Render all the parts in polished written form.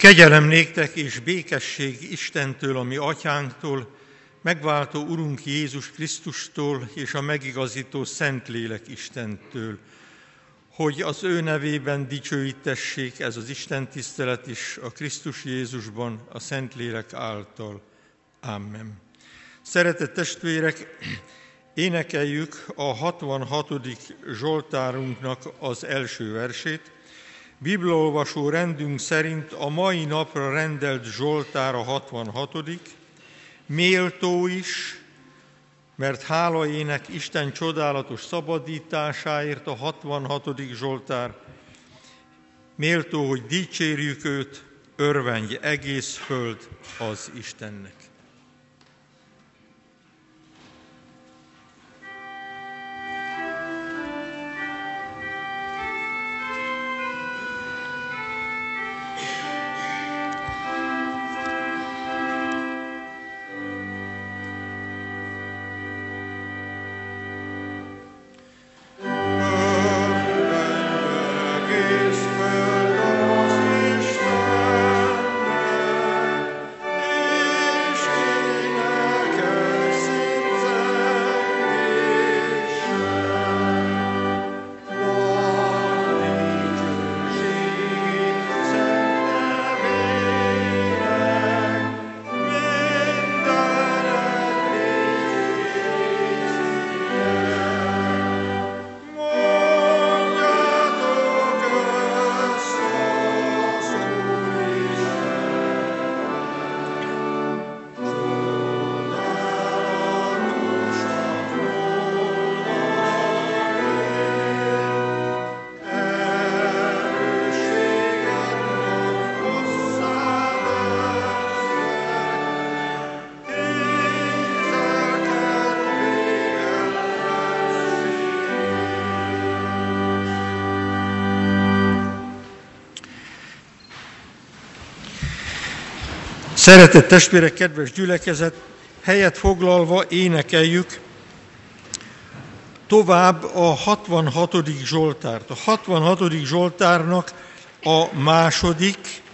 Kegyelem néktek és békesség Istentől, a mi atyánktól, megváltó Urunk Jézus Krisztustól és a megigazító Szentlélek Istentől, hogy az ő nevében dicsőítessék ez az Isten tisztelet is a Krisztus Jézusban, a Szentlélek által. Amen. Szeretett testvérek, énekeljük a 66. Zsoltárunknak az első versét. Bibliaolvasó rendünk szerint a mai napra rendelt Zsoltár a 66. Méltó is, mert hálaének Isten csodálatos szabadításáért a 66. Zsoltár. Méltó, hogy dicsérjük őt, örvendj egész föld az Istennek. Szeretett testvérek, kedves gyülekezet, helyet foglalva énekeljük tovább a 66. Zsoltárt. A 66. Zsoltárnak a második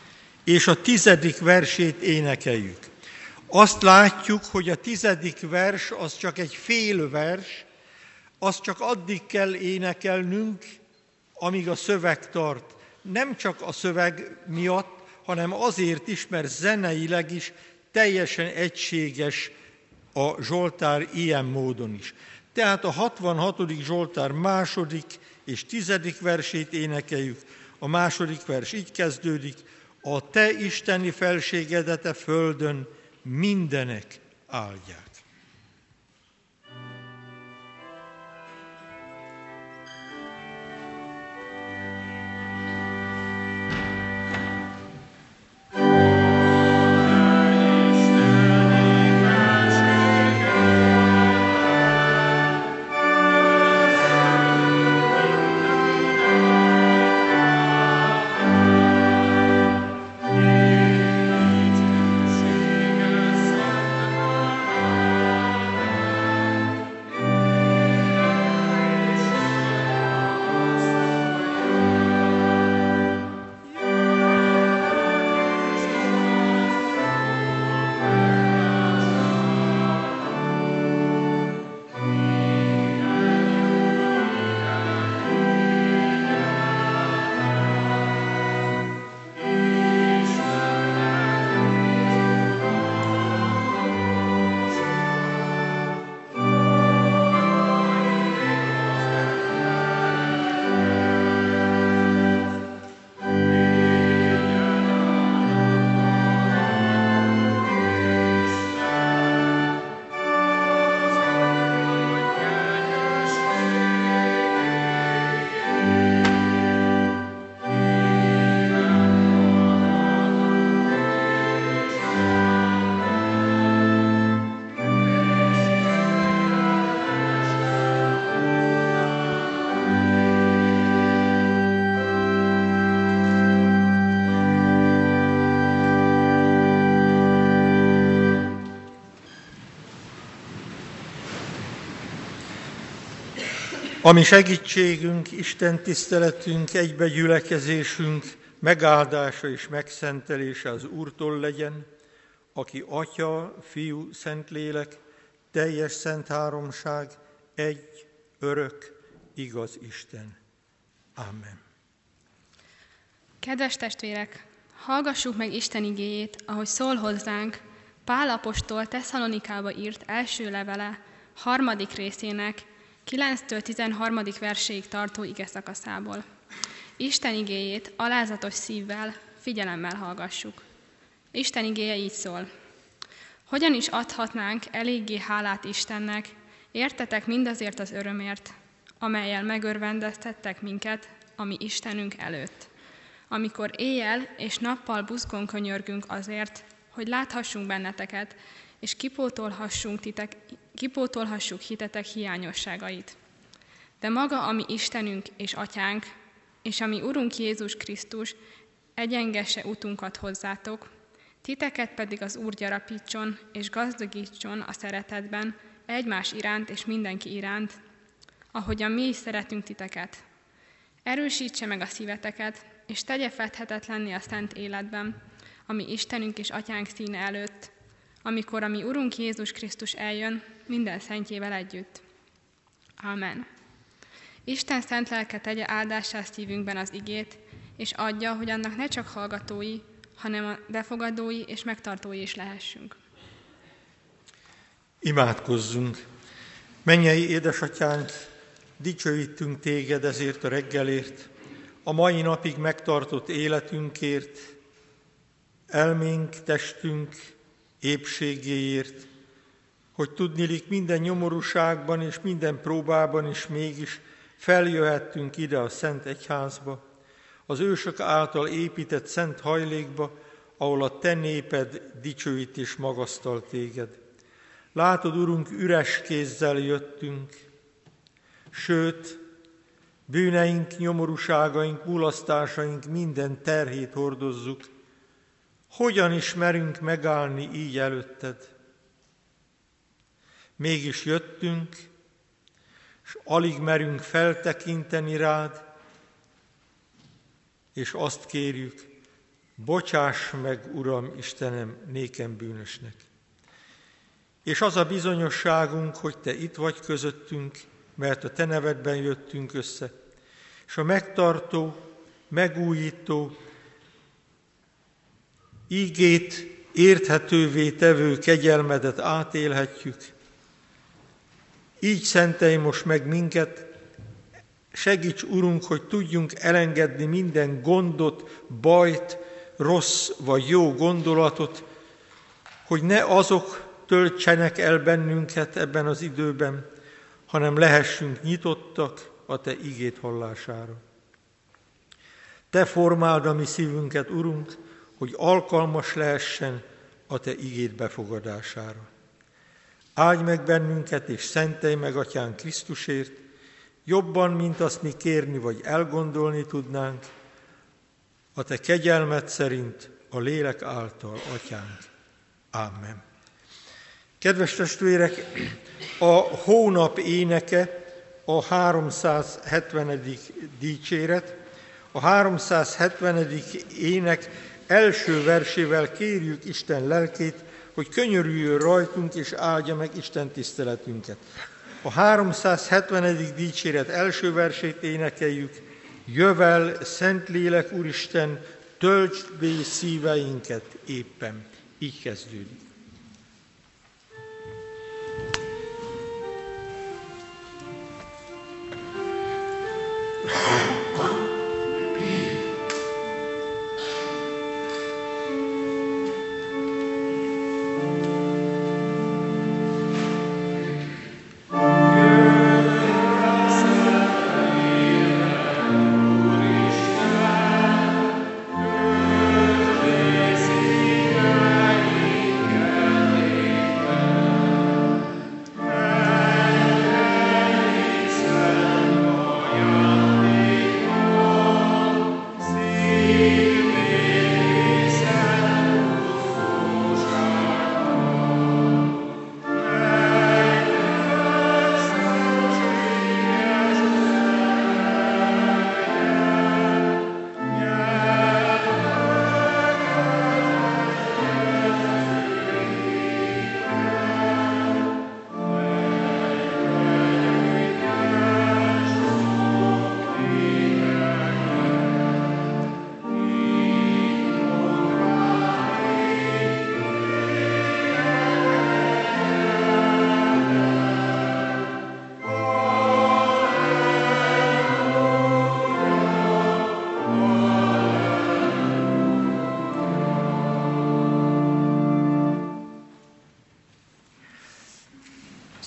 és a 10. versét énekeljük. Azt látjuk, hogy a 10. vers az csak egy fél vers, azt csak addig kell énekelnünk, amíg a szöveg tart. Nem csak a szöveg miatt, hanem azért is, mert zeneileg is teljesen egységes a Zsoltár ilyen módon is. Tehát a 66. Zsoltár második és 10. versét énekeljük. A második vers így kezdődik: a te isteni felségedet a földön mindenek áldják. Ami segítségünk, Isten tiszteletünk, egybegyülekezésünk megáldása és megszentelése az Úrtól legyen, aki Atya, Fiú, Szentlélek, teljes szent háromság, egy, örök, igaz Isten. Amen. Kedves testvérek, hallgassuk meg Isten igéjét, ahogy szól hozzánk Pál apostol Tesszalonikába írt első levele 3. részének 9-től 13. verséig tartó igeszakaszából. Isten igéjét alázatos szívvel, figyelemmel hallgassuk. Isten igéje így szól. Hogyan is adhatnánk eléggé hálát Istennek, értetek mindazért az örömért, amellyel megörvendeztettek minket, ami Istenünk előtt. Amikor éjjel és nappal buzgón könyörgünk azért, hogy láthassunk benneteket, és kipótolhassuk hitetek hiányosságait. De maga, ami Istenünk és Atyánk, és ami Urunk Jézus Krisztus, egyengesse utunkat hozzátok, titeket pedig az Úr gyarapítson és gazdagítson a szeretetben egymás iránt és mindenki iránt, ahogyan mi is szeretünk titeket. Erősítse meg a szíveteket, és tegye fedhetetlenné a szent életben, ami Istenünk és Atyánk színe előtt, amikor a mi Urunk Jézus Krisztus eljön minden szentjével együtt. Amen. Isten szent lelke tegye áldássá szívünkben az igét, és adja, hogy annak ne csak hallgatói, hanem a befogadói és megtartói is lehessünk. Imádkozzunk! Mennyei édesatyánk, dicsőítünk téged ezért a reggelért, a mai napig megtartott életünkért, elménk, testünk épségéért, hogy tudniillik minden nyomorúságban és minden próbában is mégis feljöhettünk ide a Szent Egyházba, az ősök által épített szent hajlékba, ahol a te néped dicsőít és magasztal téged. Látod, Urunk, üres kézzel jöttünk, sőt, bűneink, nyomorúságaink, mulasztásaink minden terhét hordozzuk. Hogyan is merünk megállni így előtted? Mégis jöttünk, és alig merünk feltekinteni rád, és azt kérjük, bocsáss meg, Uram, Istenem, nékem bűnösnek. És az a bizonyosságunk, hogy te itt vagy közöttünk, mert a te nevedben jöttünk össze, és a megtartó, megújító, ígét érthetővé tevő kegyelmedet átélhetjük. Így szentelj most meg minket, segíts, Urunk, hogy tudjunk elengedni minden gondot, bajt, rossz vagy jó gondolatot, hogy ne azok töltsenek el bennünket ebben az időben, hanem lehessünk nyitottak a te igét hallására. Te formáld a mi szívünket, Urunk, hogy alkalmas lehessen a te igéd befogadására. Áldj meg bennünket, és szentelj meg, Atyánk, Krisztusért, jobban, mint azt mi kérni vagy elgondolni tudnánk, a te kegyelmed szerint a lélek által, Atyánk. Amen. Kedves testvérek, a hónap éneke a 370. dicséret. A 370. ének első versével kérjük Isten lelkét, hogy könyörüljön rajtunk és áldja meg Isten tiszteletünket. A 370. dicséret első versét énekeljük. Jövel, Szentlélek, Úristen, töltsd be szíveinket éppen. Így kezdődik.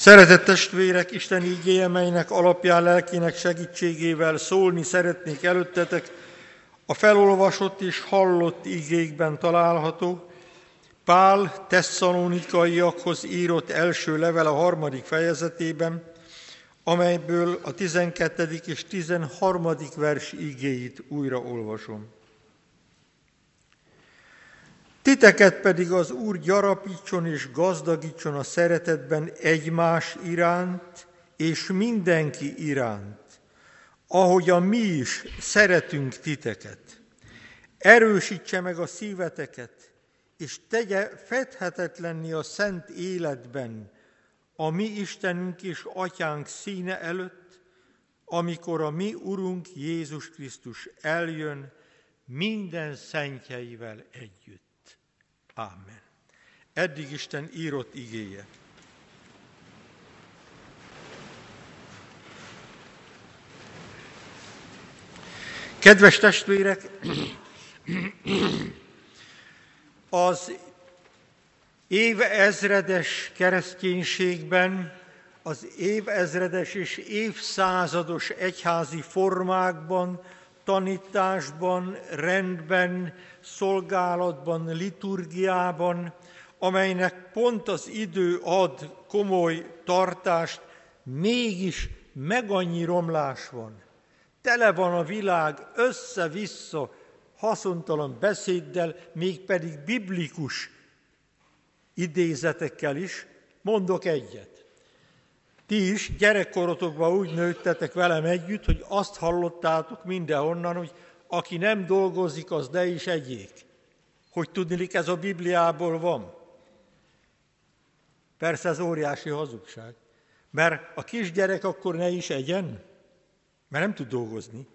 Szeretett testvérek, Isten igéje, melynek alapján lelkének segítségével szólni szeretnék előttetek, a felolvasott és hallott igékben található, Pál tesszalonikaiakhoz írott első levele 3. fejezetében, amelyből a 12. és 13. vers igéit újra olvasom. Titeket pedig az Úr gyarapítson és gazdagítson a szeretetben egymás iránt és mindenki iránt, ahogyan mi is szeretünk titeket. Erősítse meg a szíveteket, és tegye fedhetetlenni a szent életben, a mi Istenünk és Atyánk színe előtt, amikor a mi Urunk Jézus Krisztus eljön minden szentjeivel együtt. Ámen. Eddig Isten írott igéje. Kedves testvérek, az évezredes kereszténységben, az évezredes és évszázados egyházi formákban, tanításban, rendben, szolgálatban, liturgiában, amelynek pont az idő ad komoly tartást, mégis megannyi romlás van. Tele van a világ össze-vissza haszontalan beszéddel, mégpedig biblikus idézetekkel is. Mondok egyet. Ti is gyerekkorotokban úgy nőttetek velem együtt, hogy azt hallottátok mindenhonnan, hogy aki nem dolgozik, az ne is egyék. Hogy tudniillik, ez a Bibliából van. Persze ez óriási hazugság, mert a kisgyerek akkor ne is egyen, mert nem tud dolgozni.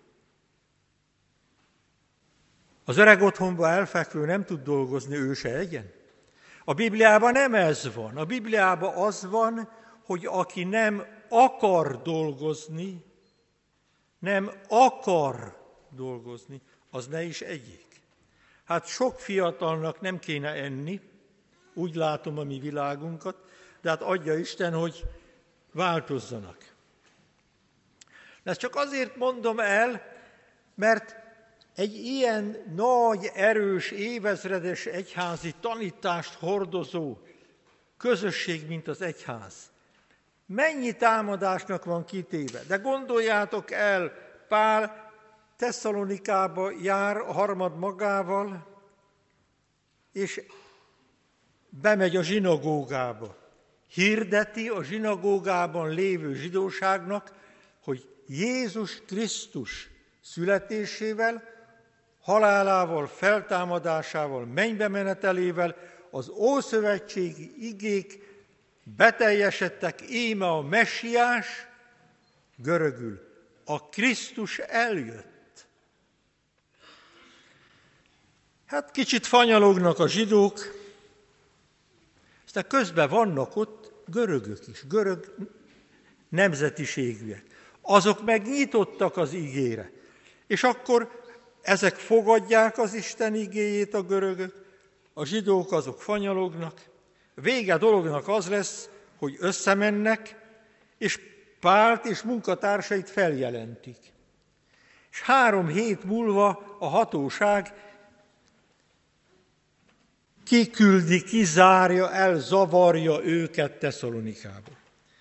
Az öreg otthonban elfekvő nem tud dolgozni, ő se egyen. A Bibliában nem ez van. A Bibliában az van, hogy aki nem akar dolgozni, az ne is egyék. Hát sok fiatalnak nem kéne enni, úgy látom a mi világunkat, de hát adja Isten, hogy változzanak. De ezt csak azért mondom el, mert egy ilyen nagy, erős, évezredes egyházi tanítást hordozó közösség, mint az egyház, mennyi támadásnak van kitéve. De gondoljátok el, Pál Tesszalonikába jár a harmad magával, és bemegy a zsinagógába. Hirdeti a zsinagógában lévő zsidóságnak, hogy Jézus Krisztus születésével, halálával, feltámadásával, mennybe menetelével az ószövetségi igék beteljesedtek, íme a Messiás, görögül, a Krisztus eljött. Hát kicsit fanyalognak a zsidók, aztán közben vannak ott görögök is, görög nemzetiségűek. Azok megnyitottak az igére. És akkor ezek fogadják az Isten igéjét, a görögök, a zsidók azok fanyalognak. Vége dolognak az lesz, hogy összemennek, és Pált és munkatársait feljelentik. És 3 hét múlva a hatóság kiküldi, kizárja, elzavarja őket Tesszalonikából.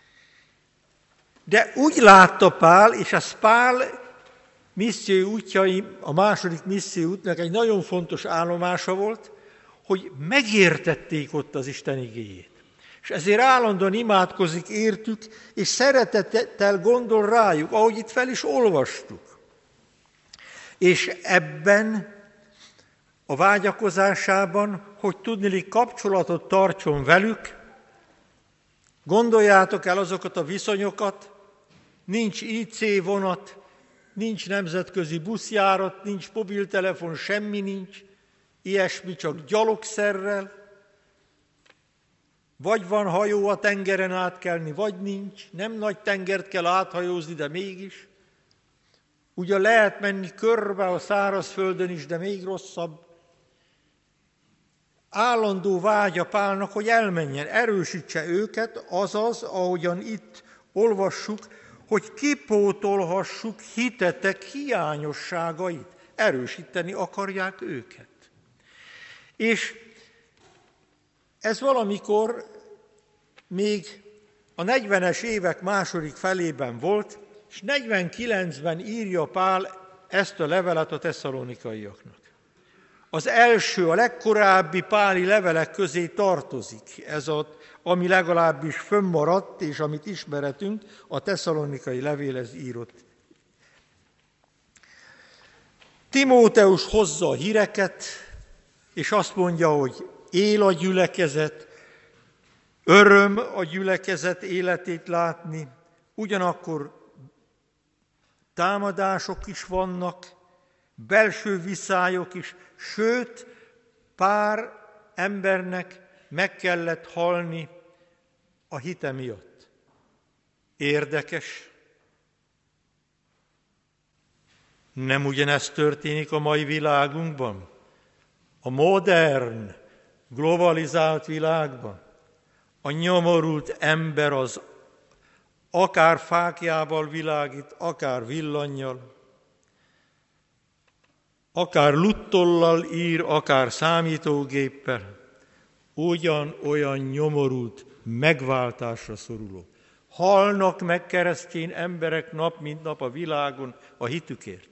De úgy látta Pál, és ez Pál missziói útjai, a második missziói útnak egy nagyon fontos állomása volt, hogy megértették ott az Isten igéjét. És ezért állandóan imádkozik értük, és szeretettel gondol rájuk, ahogy itt fel is olvastuk. És ebben a vágyakozásában, hogy tudniillik kapcsolatot tartson velük, gondoljátok el azokat a viszonyokat, nincs IC vonat, nincs nemzetközi buszjárat, nincs mobiltelefon, semmi nincs, ilyesmi, csak gyalogszerrel, vagy van hajó a tengeren átkelni, vagy nincs, nem nagy tengert kell áthajózni, de mégis. Ugye lehet menni körbe a szárazföldön is, de még rosszabb. állandó vágya Pálnak, hogy elmenjen, erősítse őket, azaz, ahogyan itt olvassuk, hogy kipótolhassuk hitetek hiányosságait. Erősíteni akarják őket. És ez valamikor még a 40-es évek második felében volt, és 49-ben írja Pál ezt a levelet a tesszalonikaiaknak. Az első, a legkorábbi páli levelek közé tartozik ez, ami legalábbis fönnmaradt, és amit ismeretünk, a tesszalonikai levélhez írott. Timóteus hozza a híreket, és azt mondja, hogy él a gyülekezet, öröm a gyülekezet életét látni, ugyanakkor támadások is vannak, belső viszályok is, sőt, pár embernek meg kellett halni a hite miatt. Érdekes. Nem ugyanezt történik a mai világunkban? A modern, globalizált világban? A nyomorult ember az akár fáklyával világít, akár villannyal, akár luttollal ír, akár számítógéppel, ugyanolyan nyomorult, megváltásra szoruló. Halnak meg keresztény emberek nap mint nap a világon a hitükért.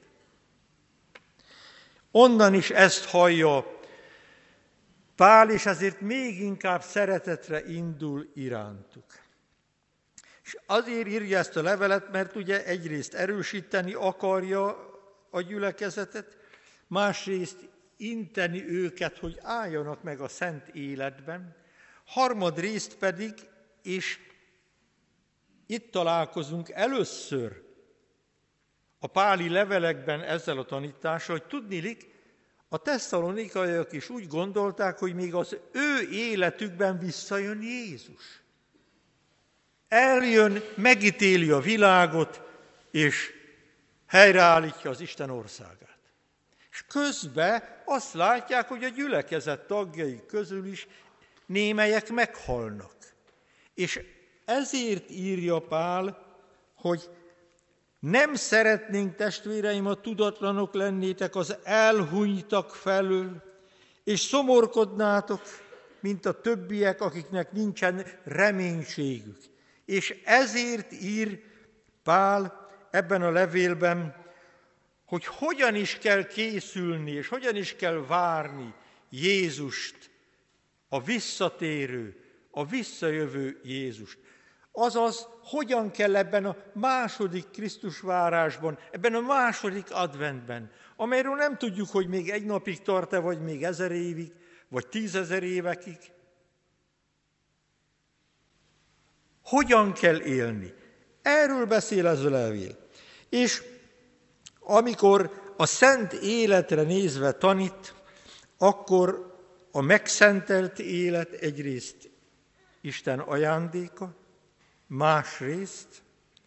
Onnan is ezt hallja Pál, és ezért még inkább szeretetre indul irántuk. És azért írja ezt a levelet, mert ugye egyrészt erősíteni akarja a gyülekezetet, másrészt inteni őket, hogy álljanak meg a szent életben, harmadrészt pedig, és itt találkozunk először a páli levelekben ezzel a tanítással, hogy tudniillik, a tesszalonikaiak is úgy gondolták, hogy még az ő életükben visszajön Jézus. Eljön, megítéli a világot, és helyreállítja az Isten országát. És közben azt látják, hogy a gyülekezet tagjai közül is némelyek meghalnak. És ezért írja Pál, hogy nem szeretnénk, testvéreim, a tudatlanok lennétek az elhunytak felől, és szomorkodnátok, mint a többiek, akiknek nincsen reménységük. És ezért ír Pál ebben a levélben, hogy hogyan is kell készülni, és hogyan is kell várni Jézust, a visszatérő, a visszajövő Jézust. Azaz, hogyan kell ebben a második Krisztusvárásban, ebben a második adventben, amelyről nem tudjuk, hogy még egy napig tart-e, vagy még 1000 évig, vagy 10 000 évekig. Hogyan kell élni? Erről beszél ez a levél. És amikor a szent életre nézve tanít, akkor a megszentelt élet egyrészt Isten ajándéka, másrészt,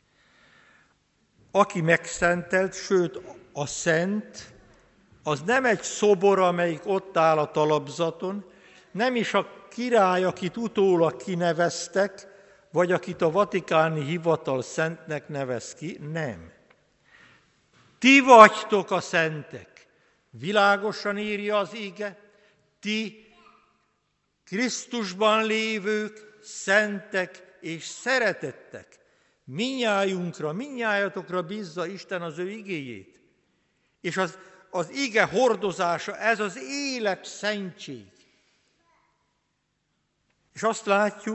aki megszentelt, sőt a szent, az nem egy szobor, amelyik ott áll a talapzaton, nem is a király, akit utólag kineveztek, vagy akit a vatikáni hivatal szentnek nevez ki, nem. Ti vagytok a szentek, világosan írja az ige, ti Krisztusban lévők, szentek és szeretettek. Minnyájunkra, minnyájatokra bízza Isten az ő igéjét. És az ige hordozása, ez az élet szentség. És azt látjuk,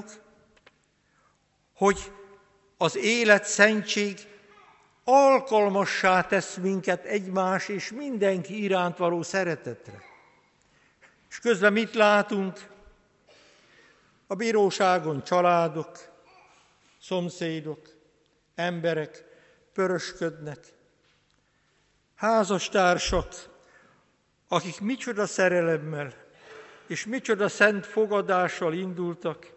hogy az élet szentség alkalmassá tesz minket egymás és mindenki iránt való szeretetre. És közben mit látunk? A bíróságon családok, szomszédok, emberek pörösködnek, házastársak, akik micsoda szerelemmel és micsoda szent fogadással indultak,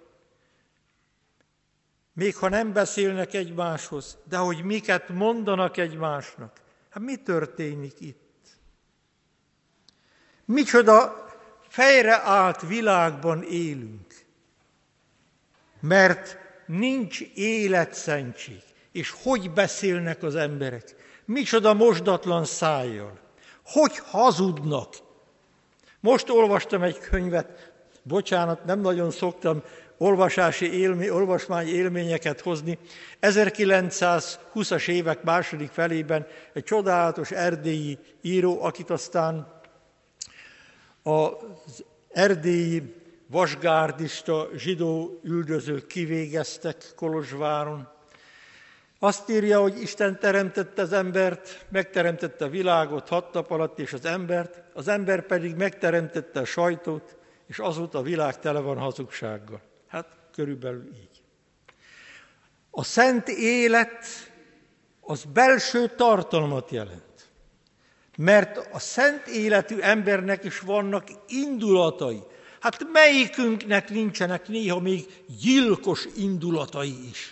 még ha nem beszélnek egymáshoz, de hogy miket mondanak egymásnak. Hát mi történik itt? Micsoda fejreállt világban élünk, mert nincs életszentség. És hogy beszélnek az emberek? Micsoda mosdatlan szájjal. Hogy hazudnak? Most olvastam egy könyvet, bocsánat, nem nagyon szoktam olvasmány élményeket hozni. 1920-as évek második felében egy csodálatos erdélyi író, akit aztán az erdélyi vasgárdista zsidó üldözők kivégeztek Kolozsváron. Azt írja, hogy Isten teremtette az embert, megteremtette a világot 6 nap alatt és az ember pedig megteremtette a sajtót, és azóta a világ tele van hazugsággal. Hát körülbelül így. A szent élet az belső tartalmat jelent. Mert a szent életű embernek is vannak indulatai. Hát melyikünknek nincsenek néha még gyilkos indulatai is.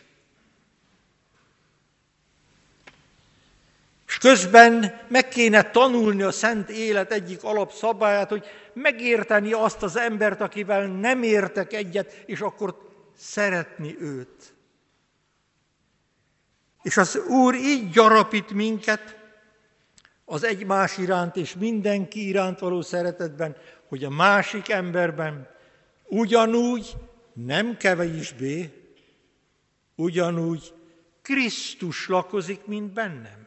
És közben meg kéne tanulni a szent élet egyik alapszabályát, hogy megérteni azt az embert, akivel nem értek egyet, és akkor szeretni őt. És az Úr így gyarapít minket az egymás iránt és mindenki iránt való szeretetben, hogy a másik emberben ugyanúgy, nem kevésbé, ugyanúgy Krisztus lakozik, mint bennem.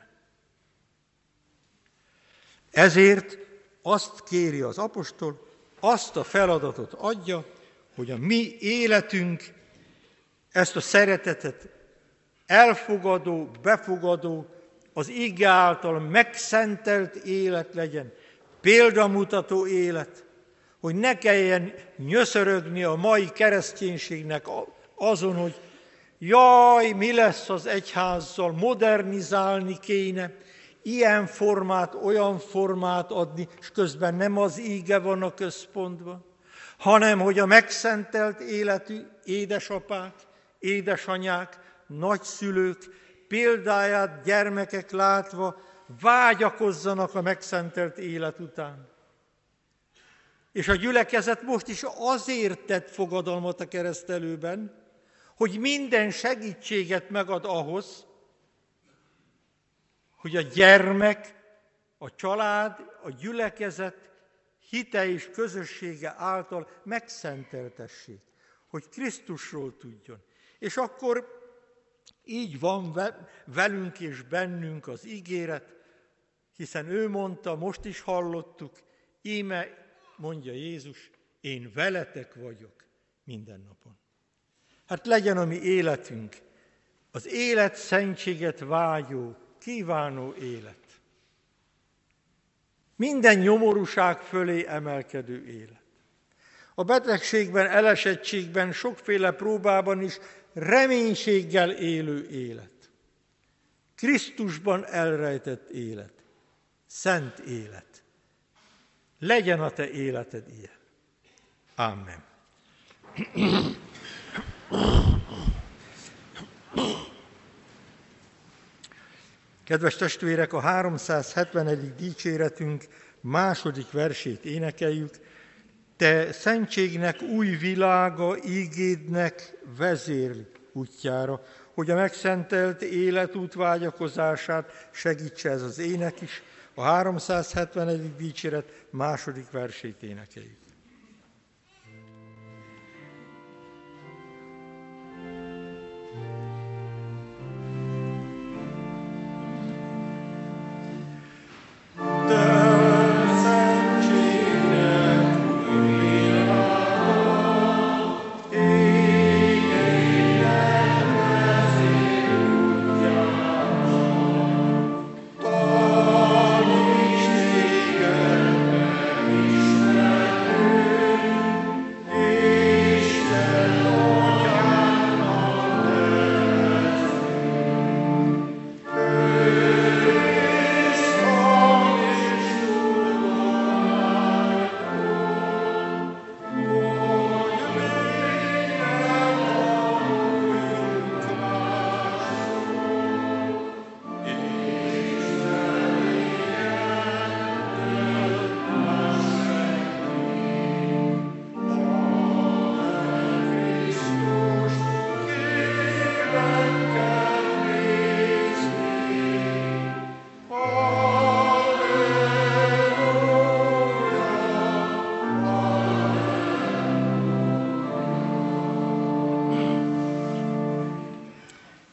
Ezért azt kéri az apostol, azt a feladatot adja, hogy a mi életünk ezt a szeretetet elfogadó, befogadó, az ige által megszentelt élet legyen, példamutató élet, hogy ne kelljen nyöszörögni a mai kereszténységnek azon, hogy jaj, mi lesz az egyházzal, modernizálni kéne, ilyen formát, olyan formát adni, és közben nem az íge van a központban, hanem hogy a megszentelt életű édesapák, édesanyák, nagyszülők példáját gyermekek látva vágyakozzanak a megszentelt élet után. És a gyülekezet most is azért tett fogadalmat a keresztelőben, hogy minden segítséget megad ahhoz, hogy a gyermek, a család, a gyülekezet hite és közössége által megszenteltessék, hogy Krisztusról tudjon. És akkor így van velünk és bennünk az ígéret, hiszen ő mondta, most is hallottuk, íme, mondja Jézus, én veletek vagyok minden napon. Hát legyen a mi életünk az élet szentséget vágyó, kívánó élet. Minden nyomorúság fölé emelkedő élet. A betegségben, elesettségben, sokféle próbában is reménységgel élő élet. Krisztusban elrejtett élet. Szent élet. Legyen a te életed ilyen. Amen. Kedves testvérek, a 370. dicséretünk második versét énekeljük. Te szentségnek új világa, ígédnek vezérli útjára, hogy a megszentelt életút vágyakozását segítse ez az ének is. A 370. dicséret második versét énekeljük.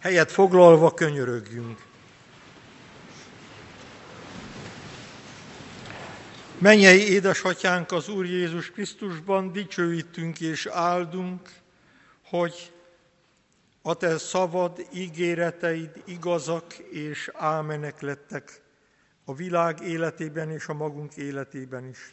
Helyet foglalva könyörögjünk. Mennyei édesatyánk, az Úr Jézus Krisztusban dicsőítünk és áldunk, hogy a te szavad, ígéreteid igazak és ámenek lettek a világ életében és a magunk életében is.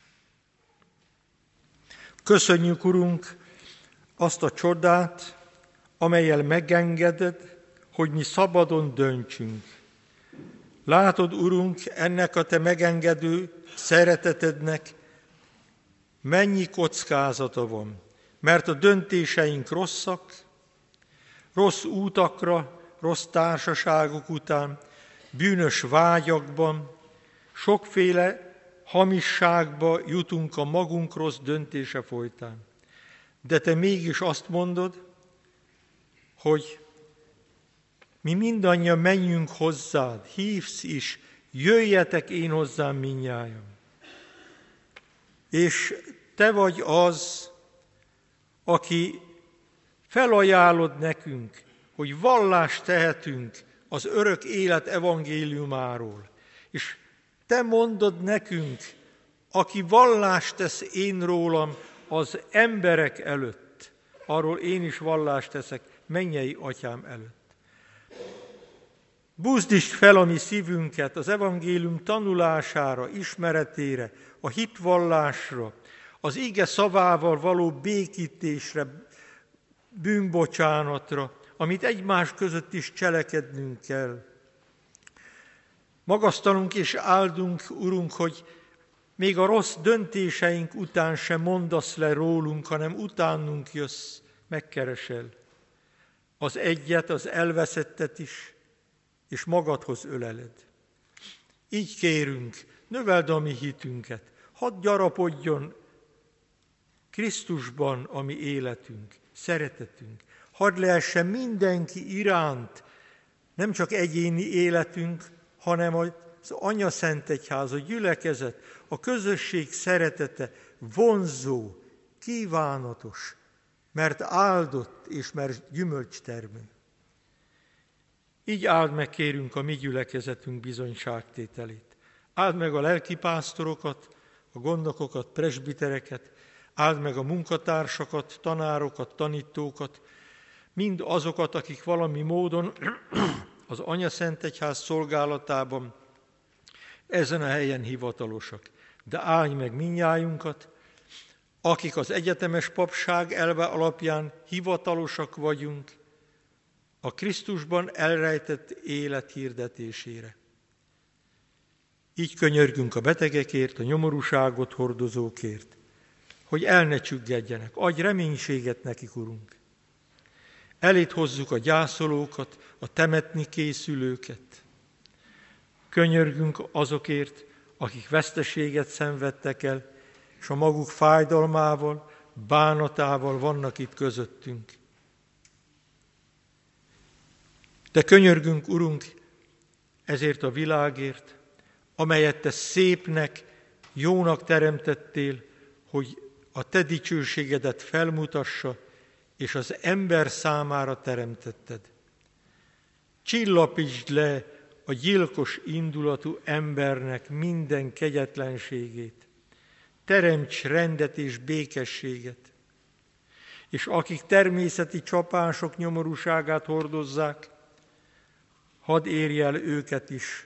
Köszönjük, Urunk, azt a csodát, amellyel megengeded, hogy mi szabadon döntsünk. Látod, Urunk, ennek a te megengedő szeretetednek mennyi kockázata van, mert a döntéseink rosszak, rossz útakra, rossz társaságok után, bűnös vágyakban, sokféle hamisságba jutunk a magunk rossz döntése folytán. De te mégis azt mondod, hogy mi mindannyian menjünk hozzád, hívsz is, jöjjetek én hozzám mindnyájan. És te vagy az, aki felajánlod nekünk, hogy vallást tehetünk az örök élet evangéliumáról. És te mondod nekünk, aki vallást tesz én rólam az emberek előtt, arról én is vallást teszek mennyei atyám előtt. Buzdítsd fel a mi szívünket az evangélium tanulására, ismeretére, a hitvallásra, az ige szavával való békítésre, bűnbocsánatra, amit egymás között is cselekednünk kell. Magasztalunk és áldunk, Urunk, hogy még a rossz döntéseink után sem mondasz le rólunk, hanem utánunk jössz, megkeresel. Az egyet, az elveszettet is, és magadhoz öleled. Így kérünk, növeld a mi hitünket, hadd gyarapodjon Krisztusban a mi életünk, szeretetünk. Hadd lehessen mindenki iránt, nem csak egyéni életünk, hanem az Anya Szent Egyház, a gyülekezet, a közösség szeretete vonzó, kívánatos, mert áldott és mert gyümölcstermő. Így áld meg, kérünk, a mi gyülekezetünk bizonyságtételét. Áld meg a lelkipásztorokat, a gondnokokat, presbitereket, áld meg a munkatársakat, tanárokat, tanítókat, mind azokat, akik valami módon az Anya Szent Egyház szolgálatában ezen a helyen hivatalosak. De áldj meg mindnyájunkat, akik az egyetemes papság elve alapján hivatalosak vagyunk, a Krisztusban elrejtett élet hirdetésére. Így könyörgünk a betegekért, a nyomorúságot hordozókért, hogy el ne csüggedjenek. Adj reménységet nekik, Urunk. Eléd hozzuk a gyászolókat, a temetni készülőket. Könyörgünk azokért, akik veszteséget szenvedtek el, és a maguk fájdalmával, bánatával vannak itt közöttünk. De könyörgünk, Urunk, ezért a világért, amelyet te szépnek, jónak teremtettél, hogy a te dicsőségedet felmutassa, és az ember számára teremtetted. Csillapítsd le a gyilkos indulatú embernek minden kegyetlenségét. Teremts rendet és békességet. És akik természeti csapások nyomorúságát hordozzák, hadd érje el őket is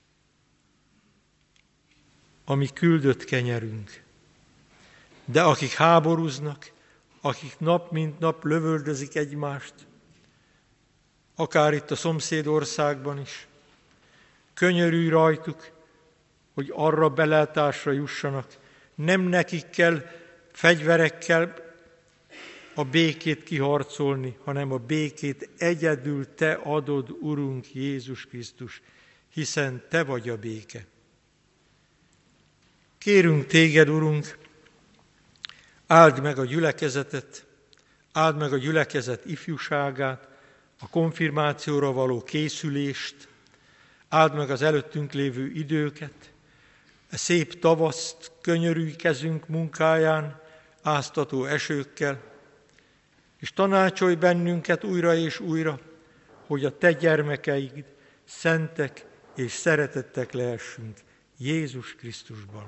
a mi küldött kenyerünk. De akik háborúznak, akik nap mint nap lövöldözik egymást, akár itt a szomszédországban is, könyörülj rajtuk, hogy arra belátásra jussanak. Nem nekik kell fegyverekkel a békét kiharcolni, hanem a békét egyedül te adod, Urunk Jézus Krisztus, hiszen te vagy a béke. Kérünk téged, Urunk, áld meg a gyülekezetet, áld meg a gyülekezet ifjúságát, a konfirmációra való készülést, áld meg az előttünk lévő időket, a szép tavaszt, könyörülj kezünk munkáján, áztató esőkkel, és tanácsolj bennünket újra és újra, hogy a te gyermekeid szentek és szeretettek lehessünk Jézus Krisztusban.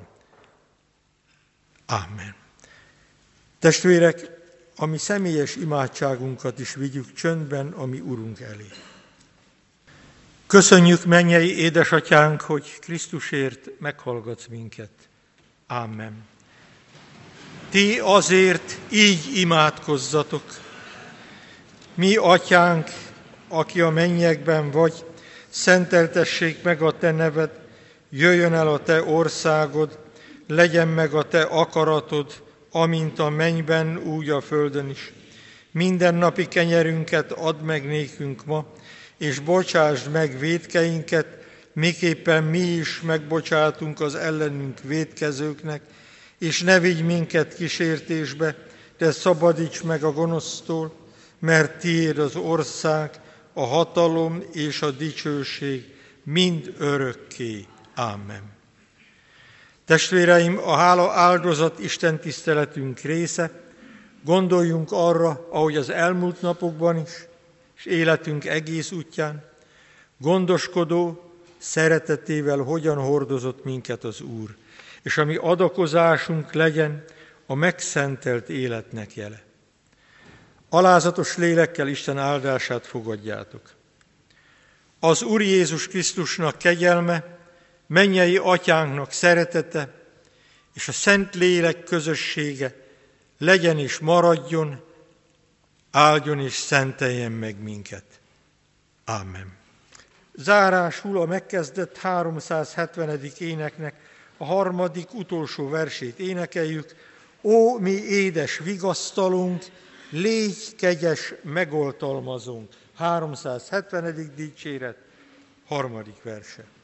Amen. Testvérek, a mi személyes imádságunkat is vigyük csöndben a mi Urunk elé. Köszönjük, mennyei édesatyánk, hogy Krisztusért meghallgatsz minket. Amen. Ti azért így imádkozzatok. Mi, atyánk, aki a mennyekben vagy, szenteltessék meg a te neved, jöjjön el a te országod, legyen meg a te akaratod, amint a mennyben, úgy a földön is. Mindennapi kenyerünket add meg nékünk ma, és bocsásd meg vétkeinket, miképpen mi is megbocsátunk az ellenünk vétkezőknek, és ne vigy minket kísértésbe, de szabadíts meg a gonosztól, mert tiéd az ország, a hatalom és a dicsőség mind örökké. Ámen. Testvéreim, a hála áldozat Isten tiszteletünk része, gondoljunk arra, ahogy az elmúlt napokban is, és életünk egész útján, gondoskodó szeretetével hogyan hordozott minket az Úr, és a mi adakozásunk legyen a megszentelt életnek jele. Alázatos lélekkel Isten áldását fogadjátok. Az Úr Jézus Krisztusnak kegyelme, mennyei atyánknak szeretete, és a Szent Lélek közössége legyen és maradjon, áldjon és szenteljen meg minket. Ámen. Zárásul a megkezdett 370. éneknek a harmadik, utolsó versét énekeljük. Ó, mi édes vigasztalunk, légy kegyes megoltalmazónk. 370. dicséret, harmadik verse.